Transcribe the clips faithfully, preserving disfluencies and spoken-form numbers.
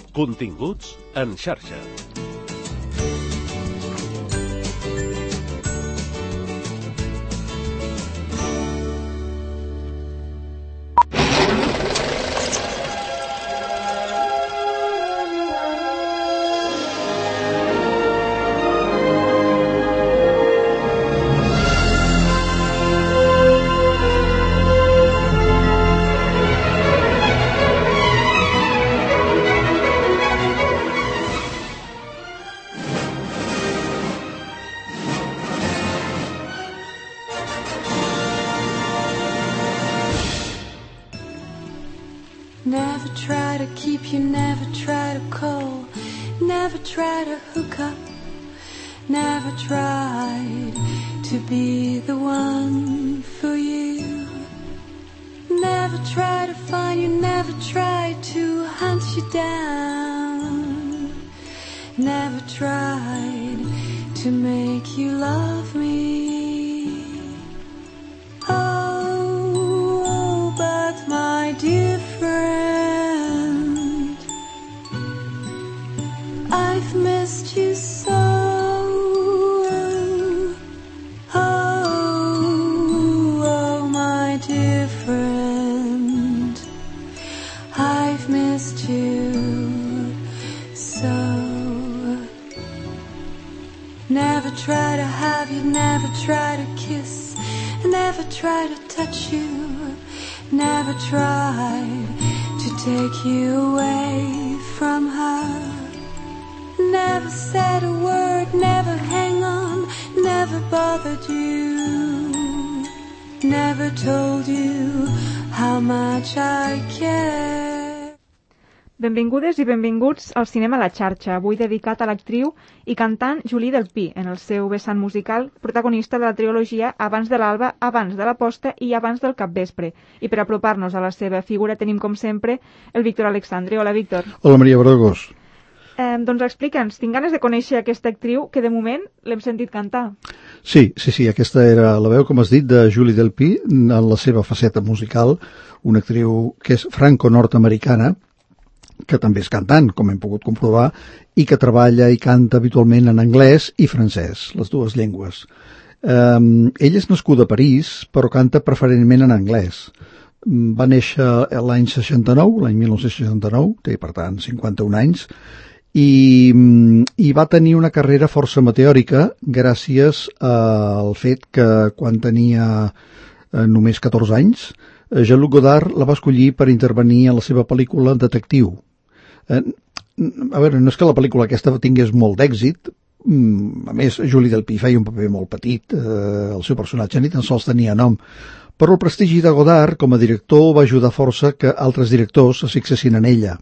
Continguts en xarxa. Never try to keep you, never try to call, never try to hook up, never tried to be the one for you. Never try to find you, never try to hunt you down, never tried to make you love me. Oh, but my dear friend, I've missed you so. Oh, oh, my dear friend, I've missed you so. Never try to have you, never try to kiss, never try to touch you, never tried to take you away from her. Never said a word, never hang on, never bothered you, never told you how much I care. Benvingudes i benvinguts al Cinema a la xarxa, avui dedicat a l'actriu i cantant Julie Delpy, en el seu vessant musical, protagonista de la trilogia Abans de l'alba, Abans de la posta i Abans del capvespre. I per apropar-nos a la seva figura tenim, com sempre, el Víctor Alexandre. Hola, Víctor. Hola, Maria Bradegós. Eh, doncs explica'ns, tinc ganes de conèixer aquesta actriu que de moment l'hem sentit cantar. Sí, sí, sí, aquesta era la veu, com has dit, de Julie Delpy, en la seva faceta musical, una actriu que és franco-nord-americana, que també és cantant, com hem pogut comprovar, i que treballa i canta habitualment en anglès i francès, les dues llengües. Um, ella és nascuda a París, però canta preferentment en anglès. Va néixer l'any seixanta-nou, l'any mil nou-cents seixanta-nou, té per tant cinquanta-un anys, i, i va tenir una carrera força meteòrica gràcies al fet que quan tenia eh, només catorze anys, eh, Jean-Luc Godard la va escollir per intervenir a la seva pel·lícula Detectiu. Eh, a veure, no és que la pel·lícula aquesta tingués molt d'èxit, a més Julie Delpy feia un paper molt petit, eh, el seu personatge ni tan sols tenia nom, però el prestigi de Godard com a director va ajudar força que altres directors es fixessin en ella.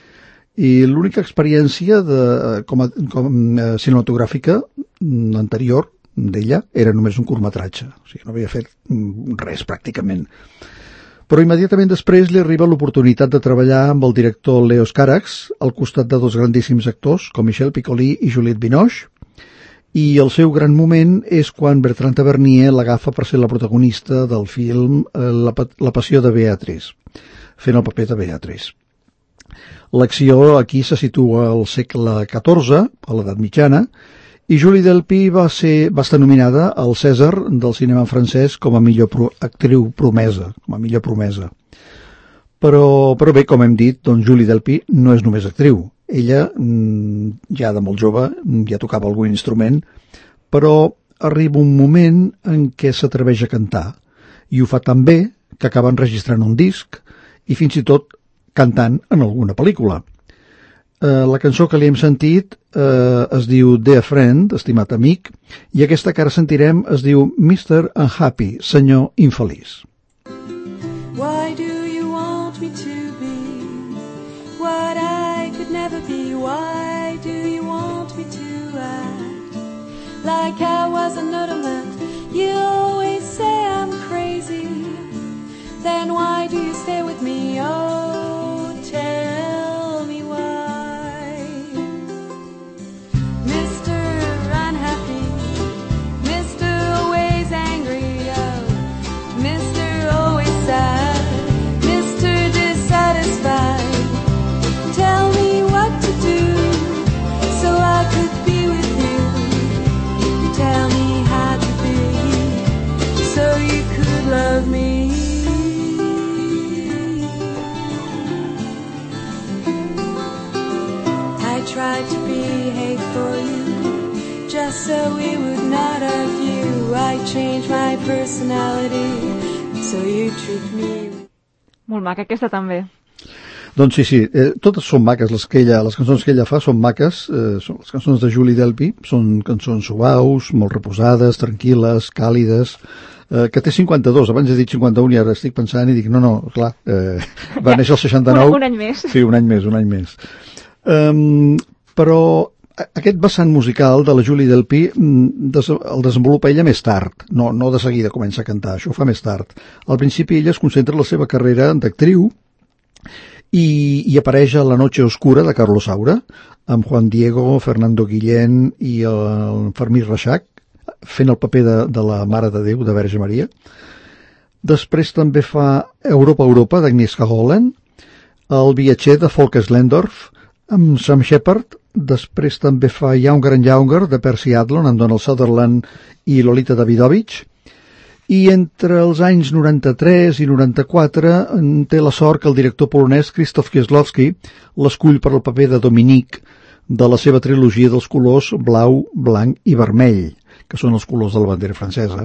I l'única experiència de, com a, com a cinematogràfica anterior d'ella era només un curtmetratge, o sigui, no havia fet res pràcticament. Però immediatament després li arriba l'oportunitat de treballar amb el director Leos Carax al costat de dos grandíssims actors com Michel Piccoli i Juliette Binoche, i el seu gran moment és quan Bertrand Tavernier l'agafa per ser la protagonista del film La, la passió de Beatrice, fent el paper de Beatrice. L'acció aquí se situa al segle catorze, a l'edat mitjana, i Julie Delpy va, ser, va estar nominada al Cèsar del cinema francès com a millor pro, actriu promesa, com a millor promesa. Però, però bé, com hem dit, doncs Julie Delpy no és només actriu. Ella, ja de molt jove, ja tocava algun instrument, però arriba un moment en què s'atreveix a cantar, i ho fa tan bé que acaba enregistrant un disc i fins i tot cantant en alguna pel·lícula. Eh, la cançó que li hem sentit eh, es diu Dear Friend, estimat amic, i aquesta que ara sentirem es diu mister Unhappy, senyor infeliç. Why do you want me to be what I could never be? Why do you want me to act like I was an automat? You always say I'm crazy, then why do you stay with me? Oh, tell me why. Mister Unhappy, Mister Always Angry, oh, Mister Always Sad, Mister Dissatisfied. Tell me what tried to behave for you, just so we would not argue. I changed my personality, so you treat me. Molt maca, aquesta també. Doncs sí, sí, eh, totes són maques, les, que ella, les cançons que ella fa són maques, eh, són, les cançons de Julie Delpy són cançons suaus, molt reposades, tranquil·les, càlides, eh, que té cinquanta-dos, abans he dit cinquanta-un i ara estic pensant i dic, no, no, clar, eh, va néixer el seixanta-nou. Un, un any més. Sí, un any més, un any més. Um, però aquest vessant musical de la Julie Delpy des, el desenvolupa ella més tard, no, no de seguida comença a cantar, això ho fa més tard. Al principi ella es concentra en la seva carrera d'actriu i, i apareix a La noche oscura de Carlos Saura, amb Juan Diego, Fernando Guillén i el Fermí Reixac, fent el paper de, de la Mare de Déu, de Verge Maria. Després també fa Europa, Europa, d'Agnieszka Holland, El viatger de Folke Slendorf, amb Sam Shepard. Després també fa Younger and Younger, de Percy Adlon, amb Donald Sutherland i Lolita Davidovich. I entre els anys noranta-tres i noranta-quatre té la sort que el director polonès Krzysztof Kieslowski l'escull per al paper de Dominique de la seva trilogia dels colors blau, blanc i vermell, que són els colors de la bandera francesa.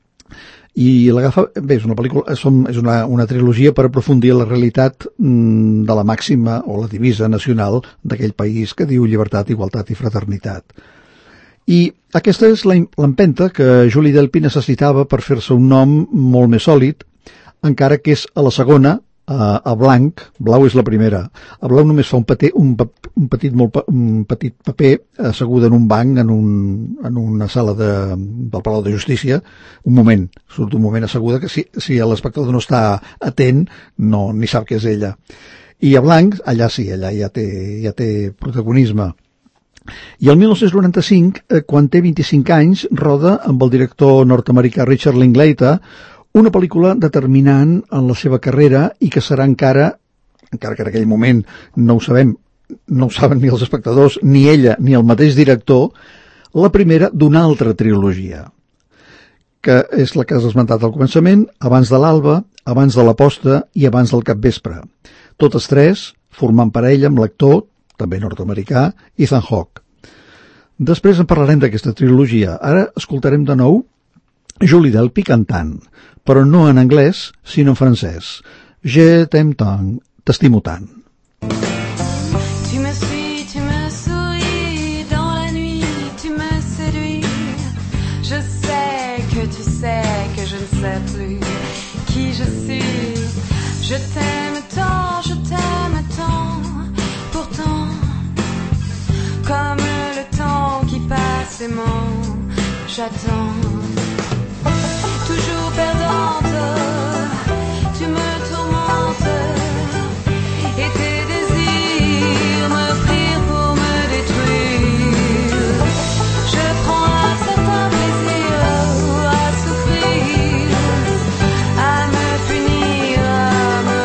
I l'agafa, bé, és una pel·lícula, és una, una trilogia per aprofundir la realitat de la màxima o la divisa nacional d'aquell país que diu llibertat, igualtat i fraternitat. I aquesta és l'empenta que Julie Delpy necessitava per fer-se un nom molt més sòlid, encara que és a la segona, a, a blanc, blau és la primera. A blau només fa un, paté, un, un, petit, molt, un petit paper asseguda en un banc, en, un, en una sala de, del Palau de Justícia, un moment, surt un moment asseguda, que si, si l'espectador no està atent, no, ni sap què és ella. I a blanc, allà sí, allà ja té, ja té protagonisme. I el dinou noranta-cinc, quan té vint-i-cinc anys, roda amb el director nord-americà Richard Linklater una pel·lícula determinant en la seva carrera i que serà encara, encara que en aquell moment no ho sabem, no ho saben ni els espectadors, ni ella, ni el mateix director, la primera d'una altra trilogia, que és la que has esmentat al començament, Abans de l'alba, Abans de la posta i Abans del capvespre. Totes tres formant parella amb l'actor, també nord-americà, Ethan Hawke. Després en parlarem d'aquesta trilogia. Ara escoltarem de nou Julie Delpy cantant, però no en anglès, sinó en francès. Je t'aime tant, t'estimo tant. Tu me suis, tu me souris, dans la nuit, tu me séduis. Je sais que tu sais que je ne sais plus qui je suis. Je t'aime tant, je t'aime tant, pourtant, comme le temps qui passe aimant, j'attends. Toujours perdante, tu me tourmentes, et tes désirs me prient pour me détruire. Je prends un certain plaisir à souffrir, à me punir, à me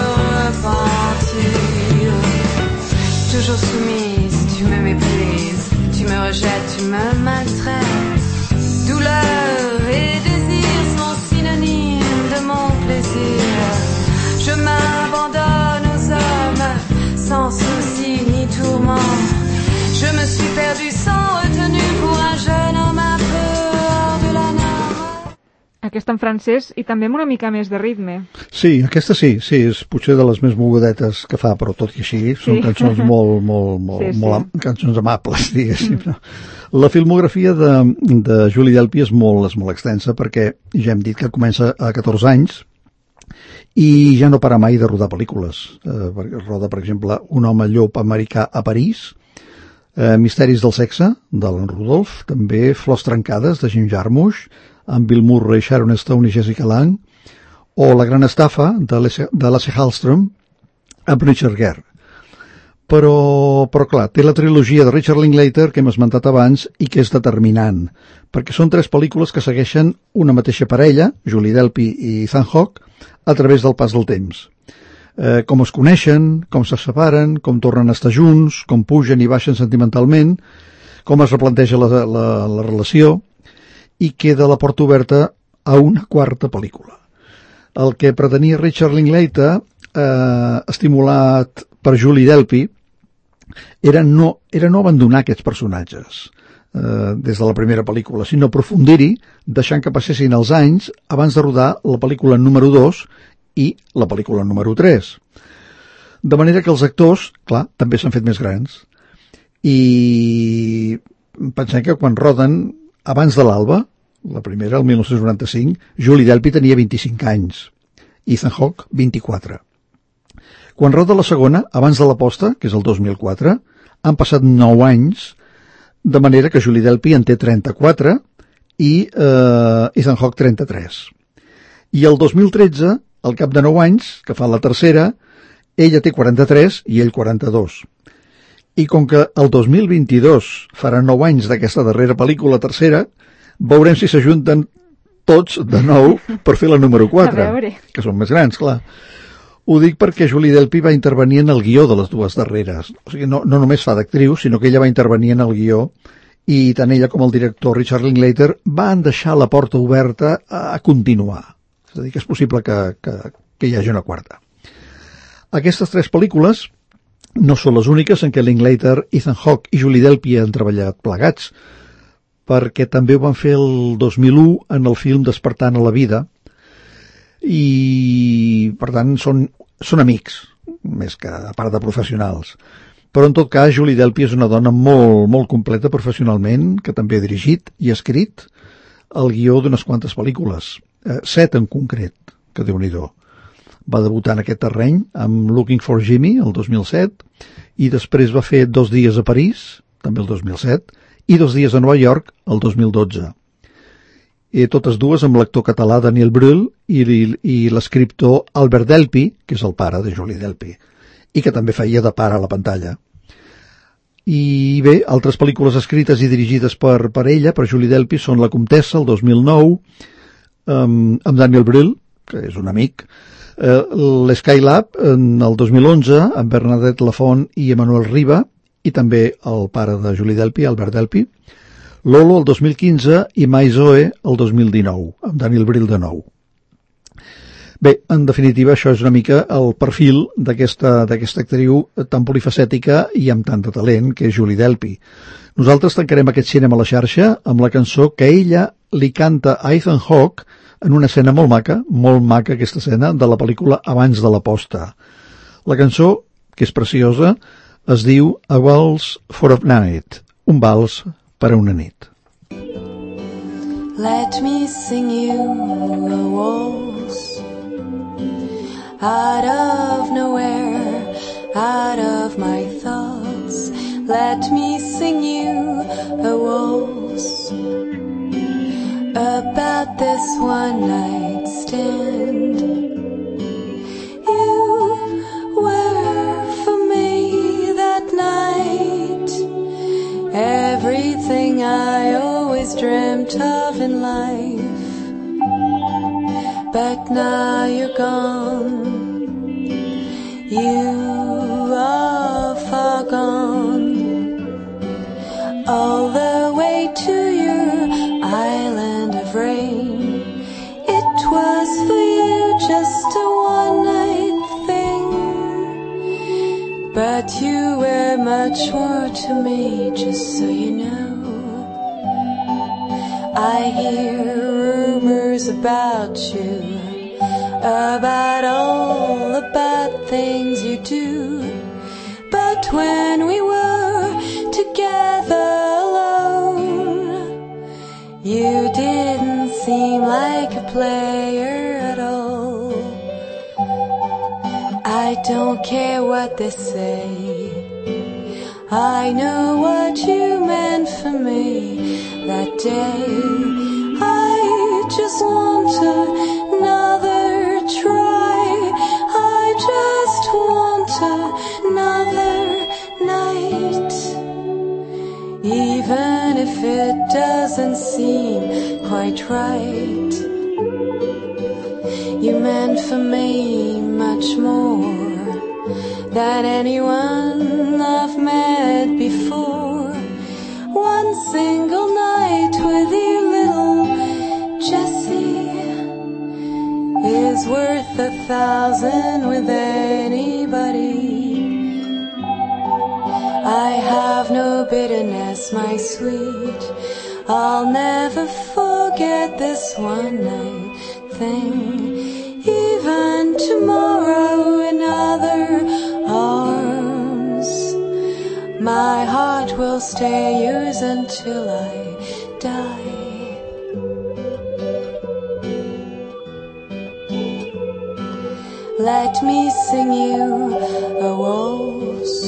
repentir. Toujours soumise, tu me méprises, tu me rejettes, tu me maltraites. Douleur et désir sont synonymes de mon plaisir. Je m'abandonne aux hommes sans souci ni tourment. Je me suis perdue sans retenue pour un jeune homme un peu hors de la norme. Aquesta en francès i també amb una mica més de ritme. Sí, aquesta sí, sí, és potser de les més mogudetes que fa, però tot i així són sí. cançons molt, molt, molt, sí, molt sí. cançons amables, diguéssim. Mm. La filmografia de, de Julie Delpy és molt, és molt extensa perquè ja hem dit que comença a catorze anys i ja no para mai de rodar pel·lícules. Eh, roda, per exemple, Un home llop americà a París, eh, Misteris del sexe, d'Alan Rudolph, també Flors trencades, de Jim Jarmusch, amb Bill Murray, Sharon Stone i Jessica Lange, o La gran estafa, de Lasse Hallström, amb Richard Gere. Però, però clar, té la trilogia de Richard Linklater que hem esmentat abans i que és determinant, perquè són tres pel·lícules que segueixen una mateixa parella, Julie Delpy i Ethan Hawke, a través del pas del temps. Eh, com es coneixen, com se separen, com tornen a estar junts, com pugen i baixen sentimentalment, com es replanteja la, la, la relació, i queda la porta oberta a una quarta pel·lícula. El que pretenia Richard Linklater, eh, estimulat per Julie Delpy, era no, era no abandonar aquests personatges eh, des de la primera pel·lícula, sinó aprofundir-hi, deixant que passessin els anys abans de rodar la pel·lícula número dos i la pel·lícula número tres. De manera que els actors, clar, també s'han fet més grans. I pensem que quan roden abans de l'Alba, la primera, el mil nou-cents noranta-cinc, Julie Delpy tenia vint-i-cinc anys, Ethan Hawke, vint-i-quatre. Quan roda la segona, abans de l'aposta, que és el dos mil quatre, han passat nou anys, de manera que Julie Delpy en té trenta-quatre i eh, Ethan Hawke trenta-tres. I el dos mil tretze, al cap de nou anys, que fa la tercera, ella té quaranta-tres i ell quaranta-dos. I com que el dos mil vint-i-dos farà nou anys d'aquesta darrera pel·lícula tercera, veurem si s'ajunten tots de nou per fer la número quatre, que són més grans, clar. Ho dic perquè Julie Delpy va intervenir en el guió de les dues darreres. O sigui, no, no només fa d'actriu, sinó que ella va intervenir en el guió i tant ella com el director Richard Linklater van deixar la porta oberta a continuar. És a dir, que és possible que, que, que hi hagi una quarta. Aquestes tres pel·lícules no són les úniques en què Linklater, Ethan Hawke i Julie Delpy han treballat plegats, perquè també ho van fer el dos mil u en el film Despertant a la vida, i per tant són, són amics, més que a part de professionals. Però en tot cas Julie Delpy és una dona molt, molt completa professionalment, que també ha dirigit i ha escrit el guió d'unes quantes pel·lícules, eh, set en concret, que Déu-n'hi-do. Va debutar en aquest terreny amb Looking for Jimmy el dos mil set i després va fer Dos dies a París, també el dos mil set, i Dos dies a Nova York el dos mil dotze. I totes dues amb l'actor català Daniel Brühl i, i l'escriptor Albert Delpy, que és el pare de Julie Delpy, i que també feia de pare a la pantalla. I bé, altres pel·lícules escrites i dirigides per, per ella, per Julie Delpy, són La Comtessa, el dos mil nou, um, amb Daniel Brühl, que és un amic, uh, l'Skylab, en el dos mil onze, amb Bernadette Lafont i Emmanuel Riva, i també el pare de Julie Delpy, Albert Delpy, Lolo el dos mil quinze i Mai Zoe el dos mil dinou, amb Daniel Brühl de nou. Bé, en definitiva, això és una mica el perfil d'aquesta d'aquesta actriu tan polifacètica i amb tant de talent, que és Julie Delpy. Nosaltres tancarem aquest cinema a la xarxa amb la cançó que ella li canta a Ethan Hawke en una escena molt maca, molt maca aquesta escena, de la pel·lícula Abans de l'aposta. La cançó, que és preciosa, es diu A Waltz for a Night, un vals per a una nit. Let me sing you a waltz out of nowhere, out of my thoughts. Let me sing you a waltz about this one night stand. You were for me that night everything I always dreamt of in life, but now you're gone, you are far gone, all the way to your island of rain. It was for you just a one-night thing, but you were much more to me, just so you know. I hear rumors about you, about all the bad things you do, but when we were together alone, you didn't seem like a player at all. I don't care what they say, I know what you meant for me that day. I just want another try, I just want another night, even if it doesn't seem quite right. You meant for me much more than anyone I've met before. One single night with you, little Jessie, is worth a thousand with anybody. no bitterness, my sweet. I'll never forget this one night thing. Even tomorrow in other arms, my heart will stay yours until I die. Let me sing you a waltz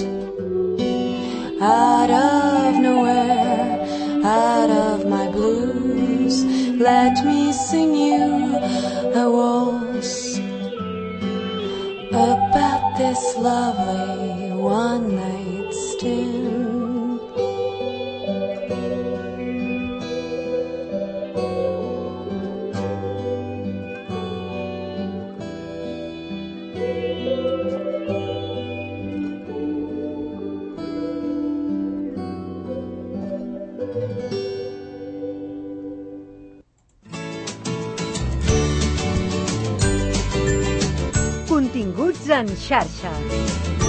out of nowhere, out of my blues. Let me sing you a waltz about this lovely one night stand. Continguts en xarxa.